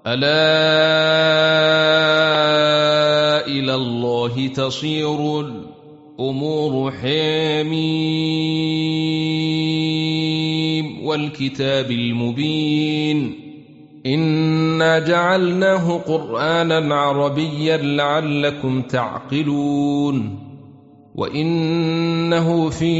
ألا إلى الله تصير الأمور حميم والكتاب المبين إنا جعلناه قرآنا عربيا لعلكم تعقلون وإنه في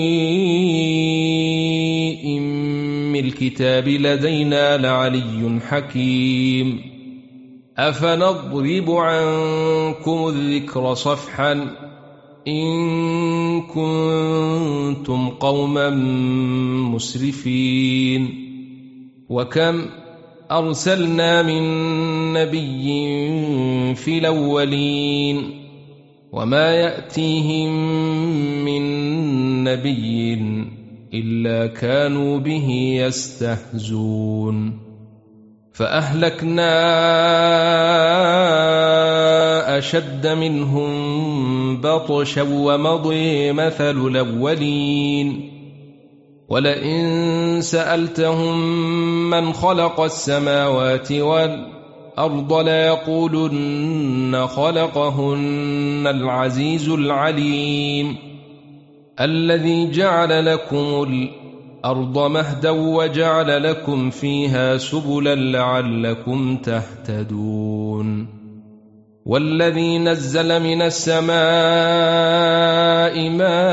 أم الكتاب لدينا لعلي حكيم أفنضرب عنكم الذكر صفحا إن كنتم قوما مسرفين وكم أرسلنا من نبي في الأولين وما يأتيهم من نبي إلا كانوا به يستهزون فأهلكنا أشد منهم بطشا ومضي مثل الأولين ولئن سألتهم من خلق السماوات والأرض ليقولن خلقهن العزيز العليم الذي جعل لكم الأرض مهدا وجعل لكم فيها سبلا لعلكم تهتدون والذي نزل من السماء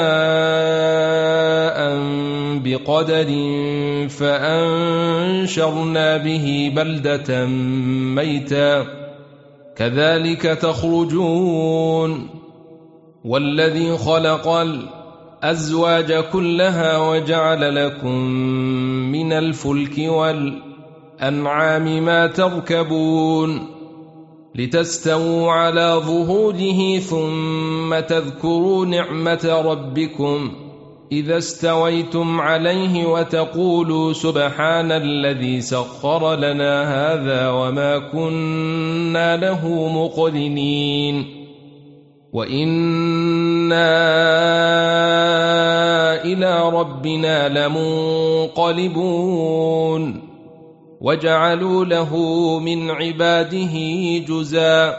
ماء بقدر فأنشرنا به بلدة ميتا كذلك تخرجون والذي خلق الأزواج كلها وجعل لكم من الفلك والأنعام ما تركبون لتستووا على ظهوره ثم تذكروا نعمة ربكم إذا استويتم عليه وتقولوا سبحان الذي سخر لنا هذا وما كنا له مقرنين وإنا إلى ربنا لمنقلبون وجعلوا له من عباده جزءا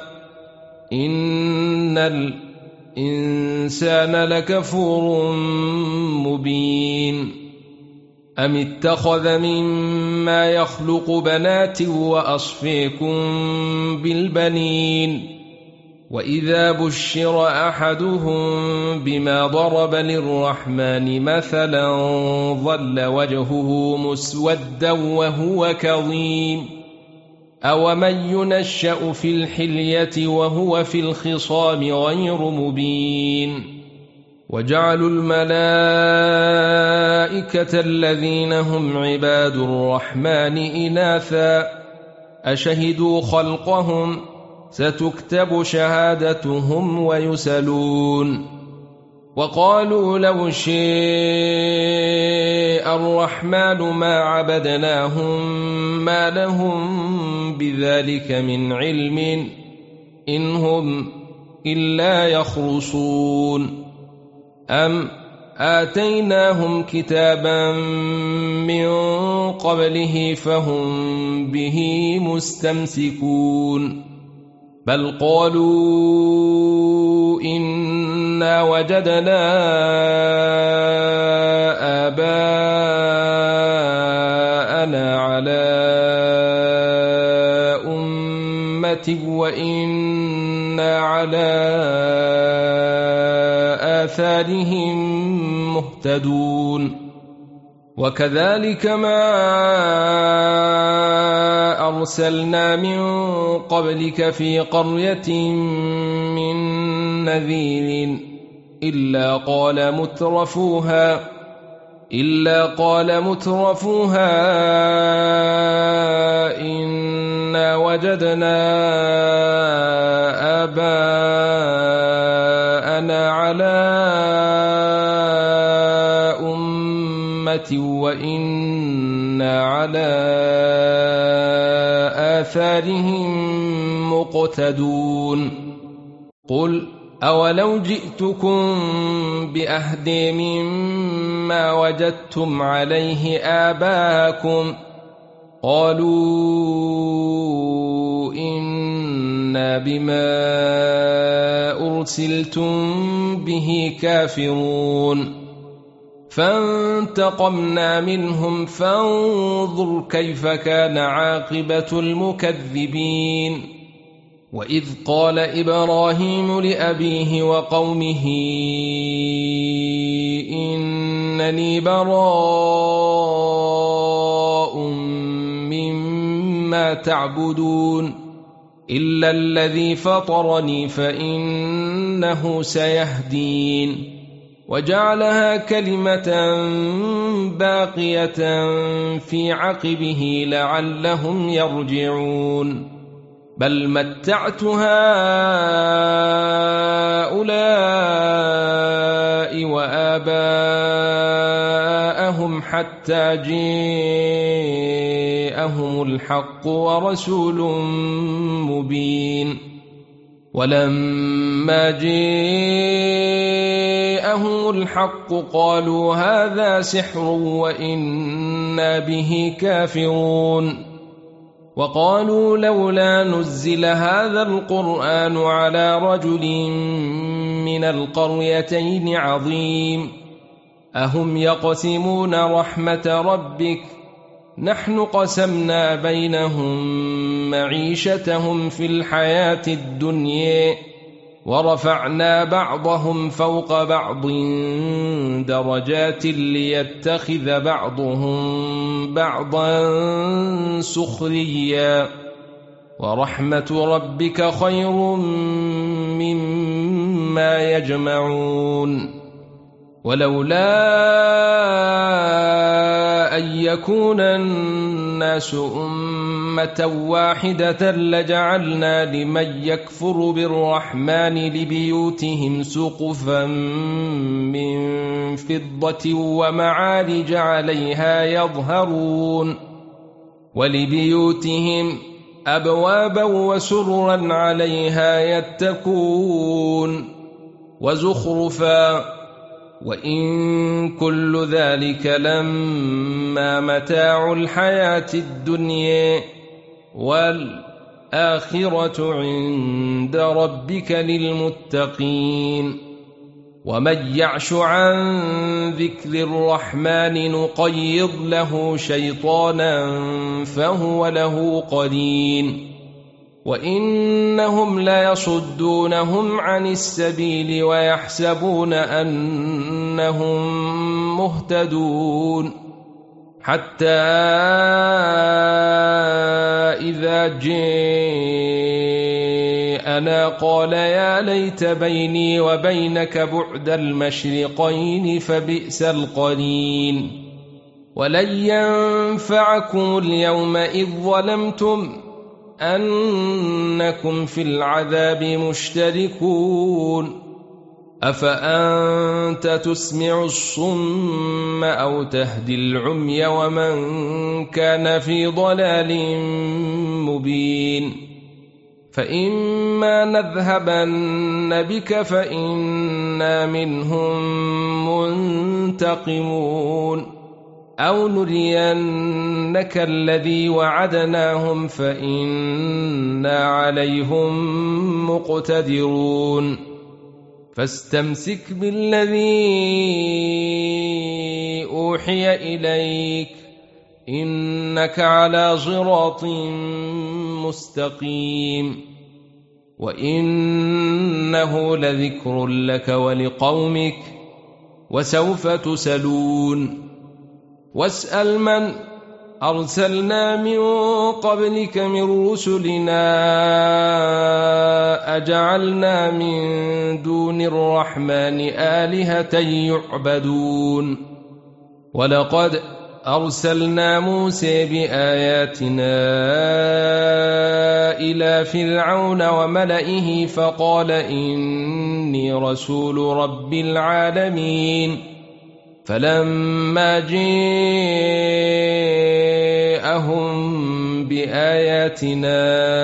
إن الإنسان لكفور مبين أم اتخذ مما يخلق بنات وأصفيكم بالبنين وإذا بشر أحدهم بما ضرب للرحمن مثلا ظل وجهه مسودا وهو كظيم أومن ينشأ في الحلية وهو في الخصام غير مبين وجعلوا الملائكة الذين هم عباد الرحمن إناثا أشهدوا خلقهم ستكتب شهادتهم ويسألون وقالوا لو شاء الرحمن ما عبدناهم ما لهم بذلك من علم إن هم إلا يخرصون أم آتيناهم كتابا من قبله فهم به مستمسكون بل قالوا إنا وجدنا آباءنا على أمة وإنا على آثارهم مهتدون وكذلك ما أرسلنا من قبلك في قرية من نذير إلا قال مترفوها إنا وجدنا آباءنا على أمة وإنا على آثارهم مقتدون قل أولو جئتكم بأهدى مما وجدتم عليه آباءكم قالوا إنا بما أرسلتم به كافرون فانتقمنا منهم فانظر كيف كان عاقبة المكذبين وإذ قال إبراهيم لأبيه وقومه إنني براء مما تعبدون إلا الذي فطرني فإنه سيهدين وجعلها كلمة باقية في عقبه لعلهم يرجعون بل متعت هؤلاء وآباءهم حتى جاءهم الحق ورسول مبين ولما جاءهم الحق قالوا هذا سحر وإنا به كافرون وقالوا لولا نزل هذا القرآن على رجل من القريتين عظيم أهم يقسمون رحمة ربك نحن قسمنا بينهم معيشتهم في الحياة الدنيا ورفعنا بعضهم فوق بعض درجات ليتخذ بعضهم بعضا سخريا ورحمة ربك خير مما يجمعون ولولا أن يكون الناس أمة واحدة لجعلنا لمن يكفر بالرحمن لبيوتهم سقفا من فضة ومعارج عليها يظهرون ولبيوتهم أبوابا وسررا عليها يتكون وزخرفا وإن كل ذلك لما متاع الحياة الدنيا والآخرة عند ربك للمتقين ومن يعش عن ذكر الرحمن نقيض له شيطانا فهو له قرين وإنهم ليصدونهم عن السبيل ويحسبون أنهم مهتدون حتى إذا جاءنا قال يا ليت بيني وبينك بعد المشرقين فبئس القرين ولن ينفعكم اليوم إذ ظلمتم أنكم في العذاب مشتركون أفأنت تسمع الصم أو تهدي العمي ومن كان في ضلال مبين فإما نذهبن بك فإنا منهم منتقمون أو نرينك الذي وعدناهم فإنا عليهم مقتدرون فاستمسك بالذي أوحي إليك إنك على صراط مستقيم وإنه لذكر لك ولقومك وسوف تسألون واسأل من أرسلنا من قبلك من رسلنا أجعلنا من دون الرحمن آلهة يعبدون ولقد أرسلنا موسى بآياتنا إلى فرعون وملئه فقال إني رسول رب العالمين فلما جاءهم بآياتنا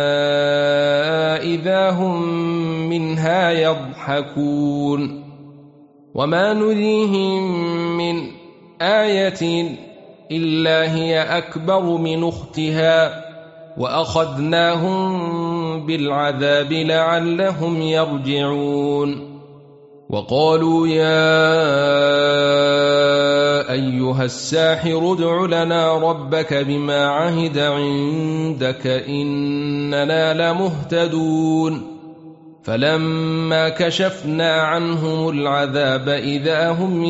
إذا هم منها يضحكون وما نريهم من آية إلا هي أكبر من أختها وأخذناهم بالعذاب لعلهم يرجعون وقالوا يا أيها الساحر ادع لنا ربك بما عهد عندك إننا لمهتدون فلما كشفنا عنهم العذاب إذا هم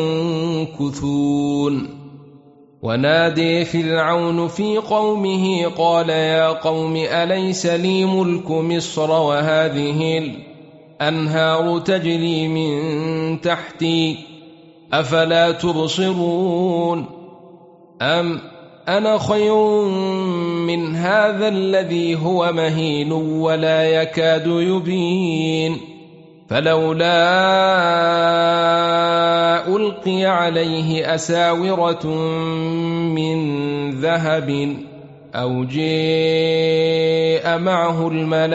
ينكثون ونادي فرعون في قومه قال يا قوم أليس لي ملك مصر وهذه الأنهار تجري من تحتي أفلا تبصرون أم أنا خير من هذا الذي هو مهين ولا يكاد يبين فلولا ألقي عليه أساورة من ذهب أو جاء معه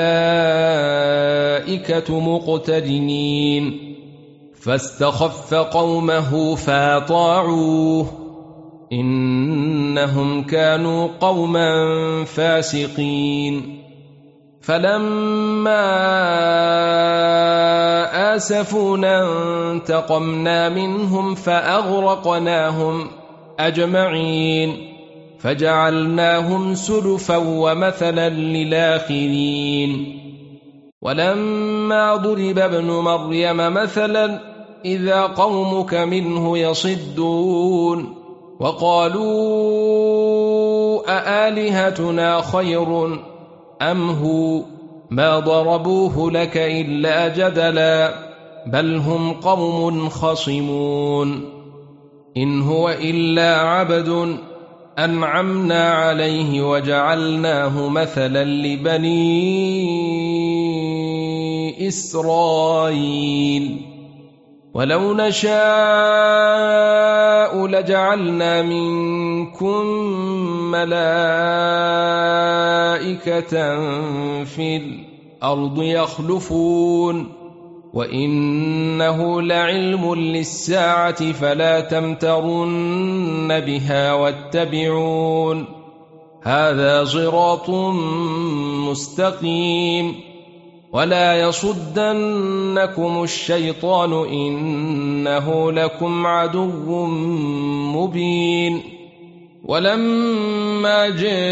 الملائكة مقترنين فاستخف قومه فاطاعوه إنهم كانوا قوما فاسقين فلما آسفونا انتقمنا منهم فأغرقناهم أجمعين فجعلناهم سلفا ومثلا للآخرين ولما ضرب ابن مريم مثلا إذا قومك منه يصدون وقالوا أآلهتنا خير أم هو ما ضربوه لك إلا جدلا بل هم قوم خصمون إن هو إلا عبد أنعمنا عليه وجعلناه مثلا لبني إسرائيل ولو نشاء لجعلنا منكم ملائكة في الأرض يخلفون وإنه لعلم للساعة فلا تمترن بها واتبعون هذا صراط مستقيم ولا يصدنكم الشيطان إنه لكم عدو مبين ولما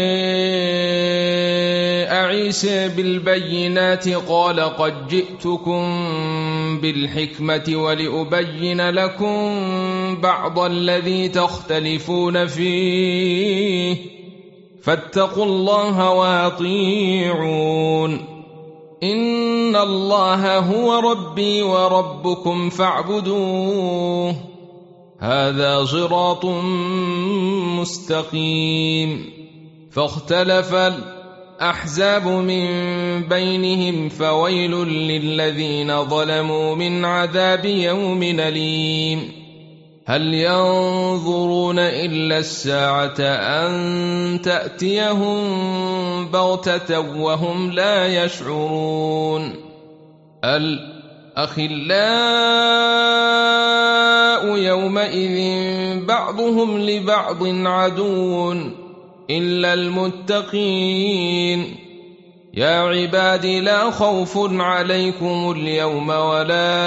جاء عيسى بالبينات قال قد جئتكم بالحكمة ولأبين لكم بعض الذي تختلفون فيه فاتقوا الله وأطيعون إن الله هو ربي وربكم فاعبدوه هذا صراط مستقيم فاختلف الأحزاب من بينهم فويل للذين ظلموا من عذاب يوم أليم هل ينظرون إلا الساعة أن تأتيهم بغتة وهم لا يشعرون الأخلاء يومئذ بعضهم لبعض عدو إلا المتقين يا عبادي لا خوف عليكم اليوم ولا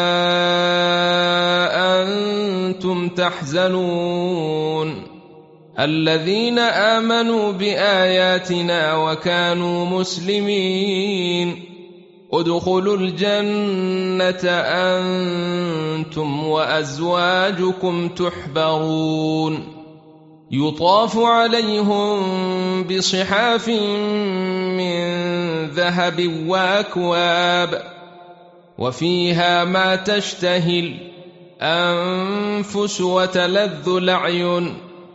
أنتم تحزنون الذين آمنوا بآياتنا وكانوا مسلمين ادخلوا الجنة أنتم وأزواجكم تحبرون يطاف عليهم بصحاف من ذهب وأكواب وفيها ما تشتهي الأنفس وتلذ الأعين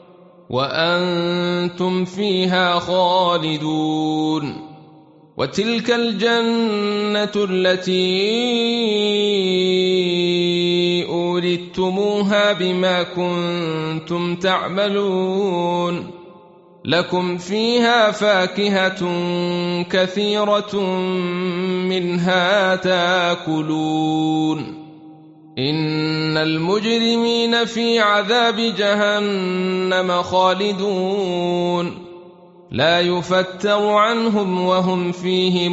وأنتم فيها خالدون وتلك الجنة التي أورثتموها بما كنتم تعملون لكم فيها فاكهة كثيرة منها تاكلون إن المجرمين في عذاب جهنم خالدون لا يفتر عنهم وهم فيه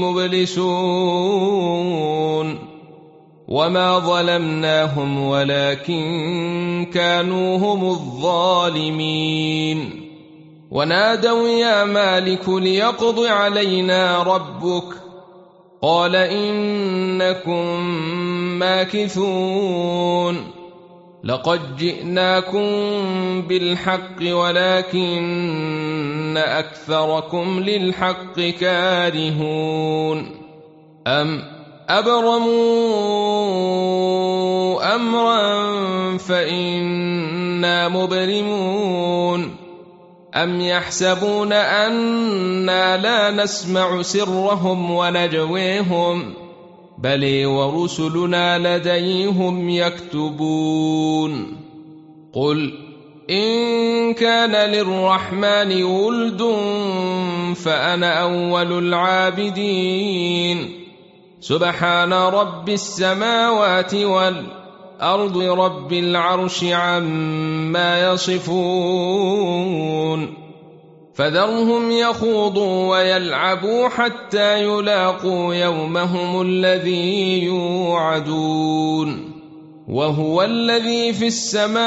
مبلسون وما ظلمناهم ولكن كانوا هم الظالمين ونادوا يا مالك ليقض علينا ربك قال إنكم ماكثون لقد جئناكم بالحق ولكن أكثركم للحق كارهون أم أبرموا أمرا فإنا مبرمون أم يحسبون أنا لا نسمع سرهم ونجويهم بل ورسلنا لديهم يكتبون قل إن كان للرحمن ولد فأنا أول العابدين سبحان رب السماوات والأرض رب العرش عما يصفون فذرهم يخوضوا ويلعبوا حتى يلاقوا يومهم الذي يوعدون وهو الذي في السماء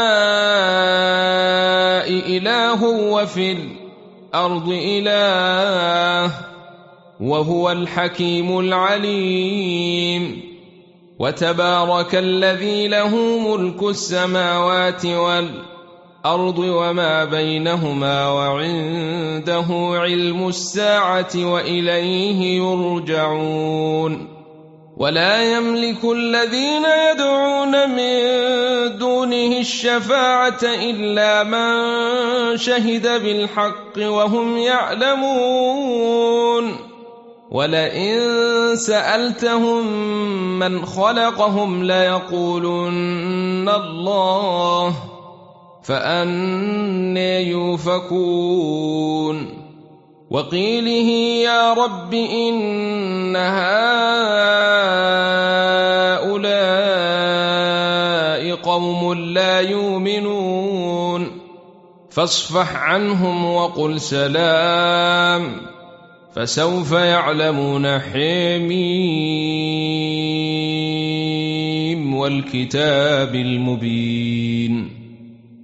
إله وفي الأرض إله وهو الحكيم العليم وتبارك الذي له ملك السماوات والأرض وما بينهما وعنده علم الساعة وإليه يرجعون ولا يملك الذين يدعون من دونه الشفاعة إلا من شهد بالحق وهم يعلمون ولئن سألتهم من خلقهم ليقولن الله فأنى يؤفكون وقيله يا رب إن هؤلاء قوم لا يؤمنون فاصفح عنهم وقل سلام فسوف يعلمون حميم والكتاب المبين